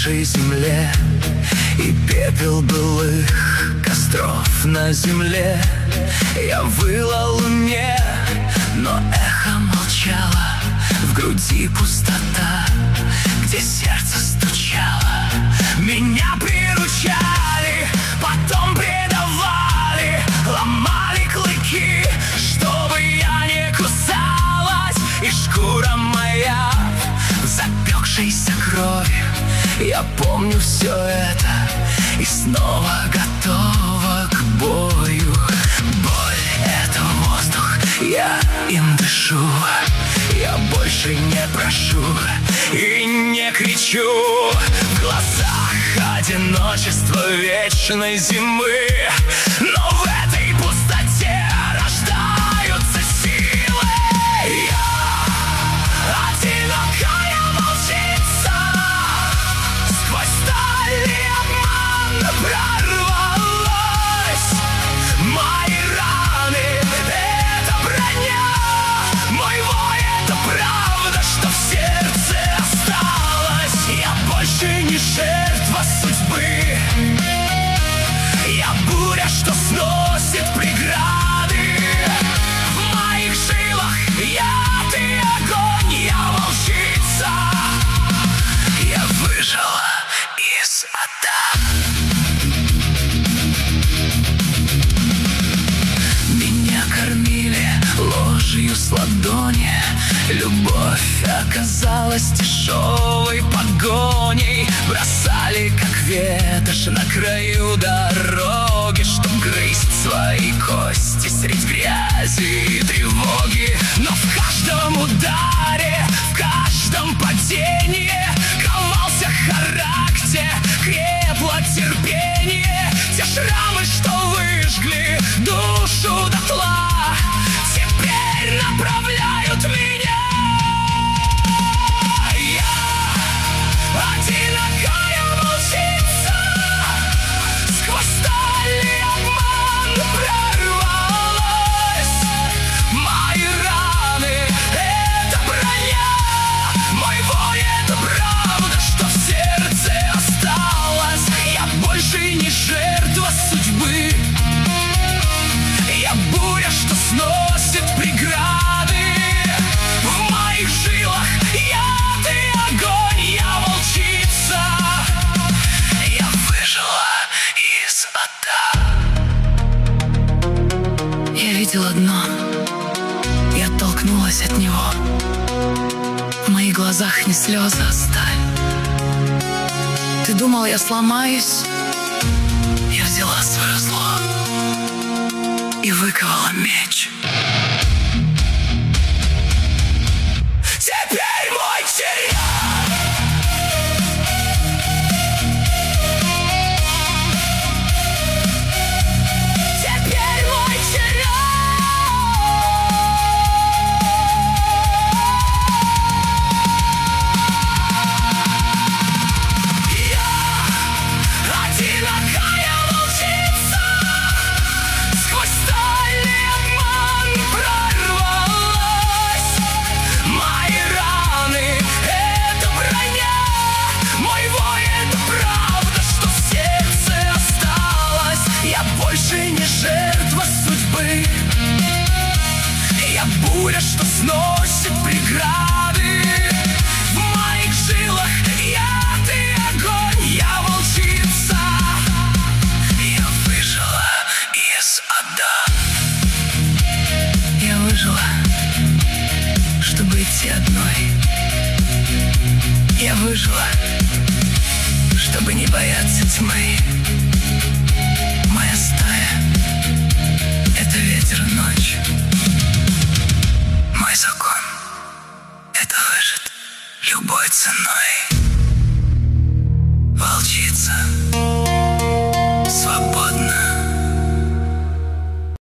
нашей земле, и пепел былых костров на земле. Я выл о луне, но эхо молчало. В груди пустота, где сердце стучало. Меня приручали, потом предавали, ломали клыки, чтобы я не кусалась. И шкура моя в запекшейся крови. Я помню все это и снова готова к бою. Боль — это воздух, я им дышу. Я больше не прошу и не кричу. В глазах одиночество вечной зимы, но в этой пустоте рождаются силы. Я одинокая волчица, сквозь сталь и обман прорвалась. Мои раны — это броня, мой вой — это правда, что в сердце осталось. Я больше не жертва судьбы, я буря, что сносит преграды. В моих жилах яд и огонь, я волчица. Я выжила из ада. Меня кормили ложью с ладони. Любовь оказалась дешевой погоней. Бросали, как ветошь, на краю дороги, чтоб грызть свои кости средь грязи и тревоги. Но в каждом ударе, в каждом падении ковался характер, крепло терпение. Те шрамы, что выжгли душу дотла, теперь направляют меня. Одинокая волчица, сквозь сталь и обман прорвалась. Мои раны — это броня, мой вой — это правда, что в сердце осталось. Я больше не жертва судьбы, я буря, что сносит преграды. В моих жилах яд и огонь, я волчица. Я выжила из ада. Я видела дно, я оттолкнулась от него. В моих глазах не слезы, а сталь. Ты думал, я сломаюсь? Я взяла свое зло и выковала меч. Теперь мой черед. Теперь мой черед. Я одинокая волчица, сквозь сталь и обман прорвалась. Мои раны — это броня, мой вой — это правда, что в сердце осталось. Я больше не жертва судьбы, я буря, что сносит преграды. В моих жилах яд и огонь, я волчица. Я выжила из ада. Я выжила, чтобы идти одной. Я выжила, чтобы не бояться тьмы. Моя стая — это ветер и ночь. Мой закон — это выжить любой ценой.